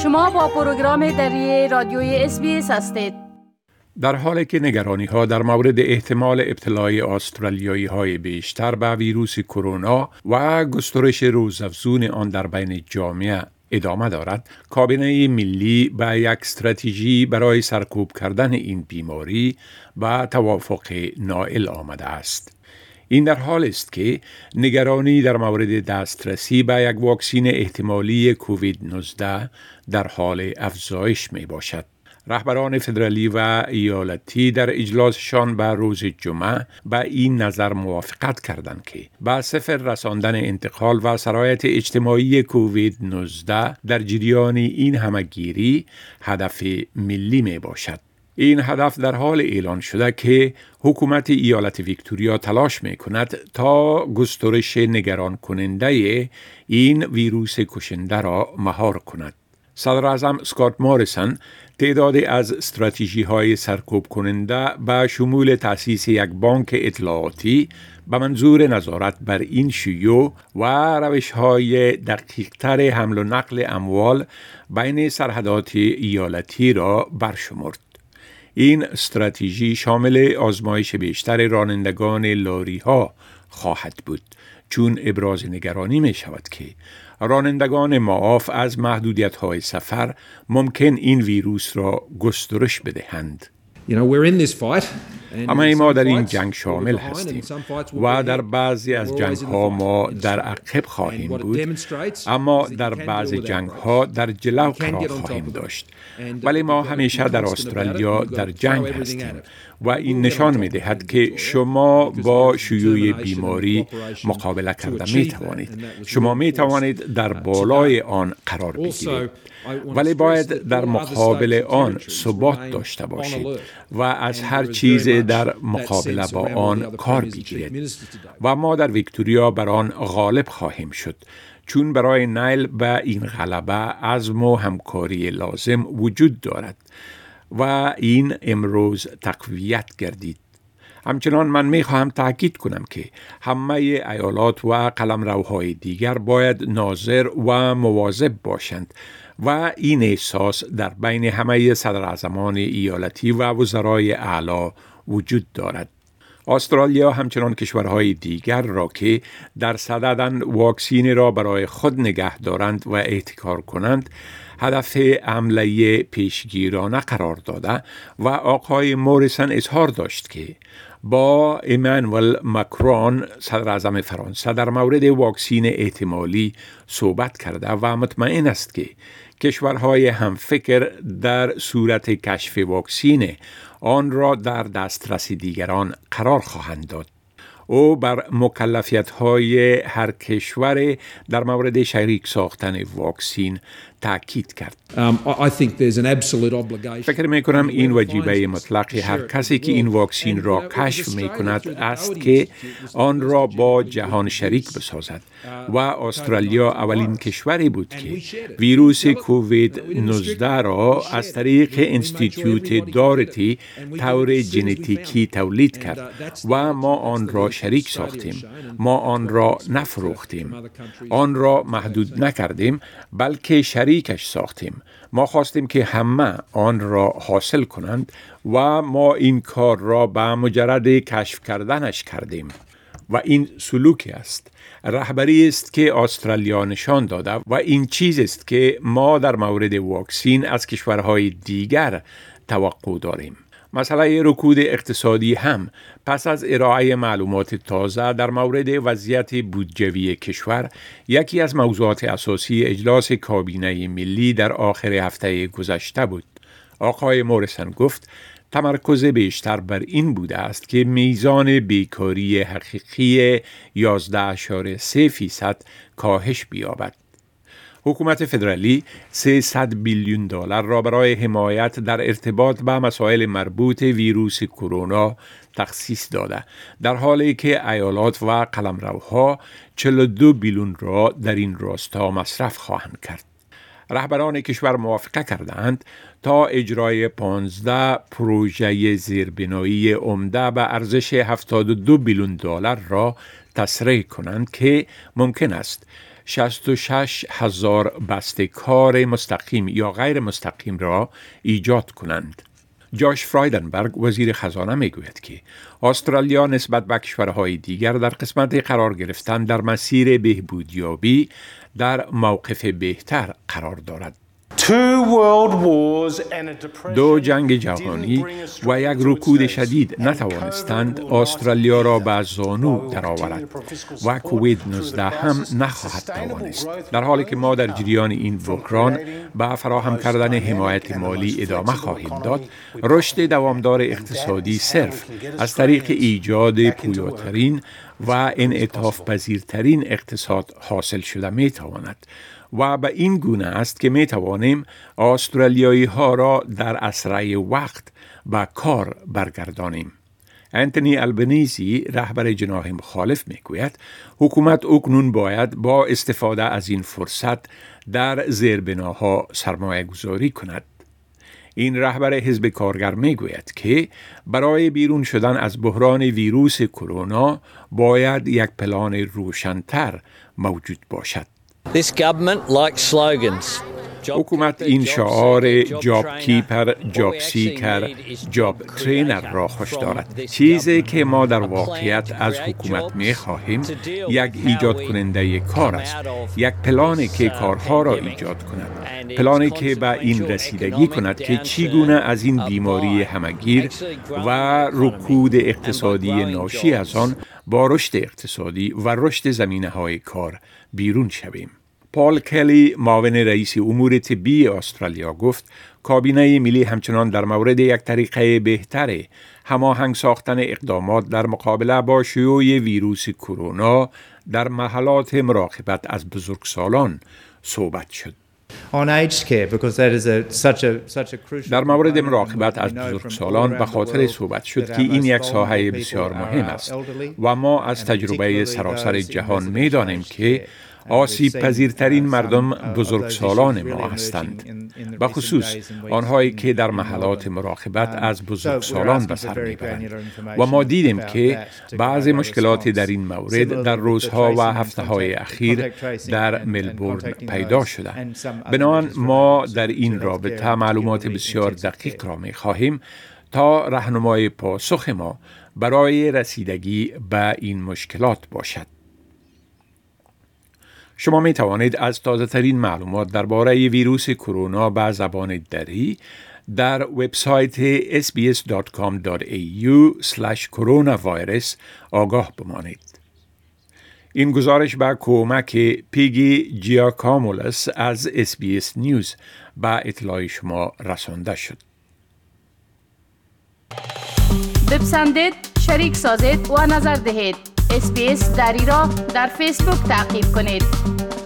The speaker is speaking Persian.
شما با پروگرام دری رادیوی SBS هستید. در حالی که نگرانی‌ها در مورد احتمال ابتلای استرالیایی‌های بیشتر به ویروس کرونا و گسترش روزافزون آن در بین جامعه ادامه دارد، کابینه ملی به یک استراتژی برای سرکوب کردن این بیماری به توافق نائل آمده است. این در حال است که نگرانی در مورد دسترسی به یک واکسین احتمالی کووید 19 در حال افزایش می باشد. رهبران فدرالی و ایالتی در اجلاسشان به روز جمعه به این نظر موافقت کردند که به صفر رساندن انتقال و سرایت اجتماعی کووید 19 در جریان این همه‌گیری هدف ملی می باشد. این هدف در حال اعلان شده که حکومت ایالت ویکتوریا تلاش می کند تا گسترش نگران کننده این ویروس کشنده را مهار کند. صدر اعظم اسکات موریسون تعدادی از استراتژی‌های سرکوب کننده به شمول تأسیس یک بانک اطلاعاتی به منظور نظارت بر این شیوع و روش‌های دقیق‌تر حمل و نقل اموال بین سرحدات ایالتی را برشمرد. این استراتژی شامل آزمایش بیشتر رانندگان لاری‌ها خواهد بود، چون ابراز نگرانی می شود که رانندگان معاف از محدودیت‌های سفر ممکن این ویروس را گسترش بدهند. اما ما در این جنگ شامل هستیم و در بعضی از جنگ‌ها ما در عقب خواهیم بود، اما در بعضی جنگ‌ها در جلو قرار خواهیم داشت. ولی ما همیشه در استرالیا در جنگ هستیم و این نشان می‌دهد که شما با شیوع بیماری مقابله کرده می‌توانید. شما می‌توانید در بالای آن قرار بگیرید، ولی باید در مقابل آن ثبات داشته باشید و از هر چیز در مقابله با آن کار بگیرید. و ما در ویکتوریا بر آن غالب خواهیم شد، چون برای نیل به این غلبه عزم و همکاری لازم وجود دارد و این امروز تقویت گردید. همچنان من می‌خواهم تأکید کنم که همه ایالات و قلمروهای دیگر باید ناظر و مواظب باشند و این احساس در بین همه صدراعظمان ایالتی و وزرای اعلی وجود دارد. استرالیا همچنان کشورهای دیگر را که در صددند واکسین را برای خود نگه دارند و احتکار کنند هدف حمله پیشگیرانه قرار داده و آقای موریسون اظهار داشت که با ایمانوئل ماکرون صدر اعظم فرانسه در مورد واکسین احتمالی صحبت کرده و مطمئن است که کشورهای همفکر در صورت کشف واکسین آن را در دسترس دیگران قرار خواهند داد. او بر مکلفیت‌های هر کشور در مورد شریک ساختن واکسین تأکید کرد. فکر می‌کنم این واجبه مطلق هر کسی که این واکسین را کشف می‌کند است که آن را با جهان شریک بسازد و استرالیا اولین کشوری بود که ویروس کووید 19 را از طریق انستیتیوت دارتی طور ژنتیکی تولید کرد و ما آن را شریک ساختیم. ما آن را نفروختیم. آن را محدود نکردیم، بلکه شریکش ساختیم. ما خواستیم که همه آن را حاصل کنند و ما این کار را به مجرد کشف کردنش کردیم. و این سلوکی است. رهبری است که استرالیا نشان داده و این چیز است که ما در مورد واکسین از کشورهای دیگر توقع داریم. مسئله رکود اقتصادی هم پس از ارائه معلومات تازه در مورد وضعیت بودجوی کشور یکی از موضوعات اساسی اجلاس کابینه ملی در آخر هفته گذشته بود. آقای موریسون گفت تمرکز بیشتر بر این بوده است که میزان بیکاری حقیقی 11.3% کاهش بیابد. حکومت فدرالی 300 بیلیون دلار را برای حمایت در ارتباط با مسائل مربوط ویروس کرونا تخصیص داده، در حالی که ایالات و قلمروها 42 بیلیون را در این راستا مصرف خواهند کرد. رهبران کشور موافقه کردند تا اجرای 15 پروژه زیربنایی عمده به ارزش 72 بیلیون دلار را تسریع کنند که ممکن است 66,000 بسته کار مستقیم یا غیر مستقیم را ایجاد کنند. جاش فرایدنبرگ وزیر خزانه میگوید که استرالیا نسبت به کشورهای دیگر در قسمت قرار گرفتن در مسیر بهبودیابی در موقف بهتر قرار دارد. دو جنگ جهانی و یک رکود شدید نتوانستند استرالیا را به زانو درآورد و کووید 19 هم نخواهد توانست. در حالی که ما در جریان این بحران به فراهم کردن حمایت مالی ادامه خواهیم داد، رشد دوامدار اقتصادی صرف از طریق ایجاد پویاترین و انعطاف پذیرترین اقتصاد حاصل شده می تواند و به این گونه است که می توانیم استرالیایی ها را در اسرع وقت به کار برگردانیم. انتونی البنیزی رهبر جناح مخالف می گوید حکومت اکنون باید با استفاده از این فرصت در زیربناها سرمایه گذاری کند. این رهبر حزب کارگر می گوید که برای بیرون شدن از بحران ویروس کرونا باید یک پلان روشن‌تر موجود باشد. This government likes slogans. حکومت این شعار جاب کیپر، جاب سیکر، جاب ترینر را خوش دارد. چیزی که ما در واقعیت از حکومت می خواهیم یک ایجاد کننده کار است. یک پلانی که کارها را ایجاد کند. پلانی که به این رسیدگی کند که چگونه از این بیماری همگیر و رکود اقتصادی ناشی از آن با رشد اقتصادی و رشد زمینه‌های کار بیرون شویم. پال کلی معاون رئیس امور طبی استرالیا گفت کابینه ملی همچنان در مورد یک طریقه بهتر هماهنگ ساختن اقدامات در مقابله با شیوع ویروس کرونا در محلات مراقبت از بزرگسالان صحبت شد. در مورد مراقبت از بزرگسالان به خاطر صحبت شد که این یک ساحه بسیار مهم است و ما از تجربه سراسر جهان می دانیم که آسیب پذیرترین مردم بزرگسالان ما هستند، به خصوص آنهایی که در محلات مراقبت از بزرگسالان به سر میبرند و ما دیدیم که بعضی مشکلات در این مورد در روزها و هفته‌های اخیر در ملبورن پیدا شده. بنابراین ما در این رابطه معلومات بسیار دقیق را می‌خواهیم تا راهنمای پاسخ ما برای رسیدگی به این مشکلات باشد. شما می توانید از تازه ترین معلومات درباره ویروس کرونا به زبان دری در وبسایت sbs.com.au/coronavirus آگاه بمانید. این گزارش به کمک پیگی جیاکامولس از SBS نیوز به اطلاع شما رسانده شد. بپسندید، شریک سازید و نظر دهید. SBS دری را در فیسبوک تعقیب کنید.